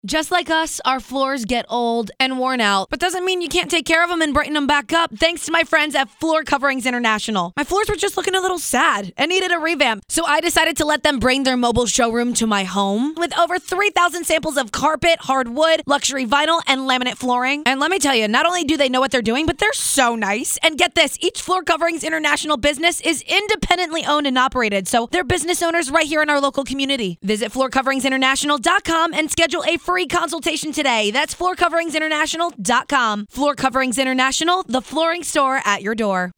Just like us, our floors get old and worn out, but doesn't mean you can't take care of them and brighten them back up thanks to my friends at Floor Coverings International. My floors were just looking a little sad and needed a revamp, so I decided to let them bring their mobile showroom to my home with over 3,000 samples of carpet, hardwood, luxury vinyl, and laminate flooring. And let me tell you, not only do they know what they're doing, but they're so nice. And get this, each Floor Coverings International business is independently owned and operated, so they're business owners right here in our local community. Visit floorcoveringsinternational.com and schedule a free consultation today. That's floorcoveringsinternational.com. Floor Coverings International, the flooring store at your door.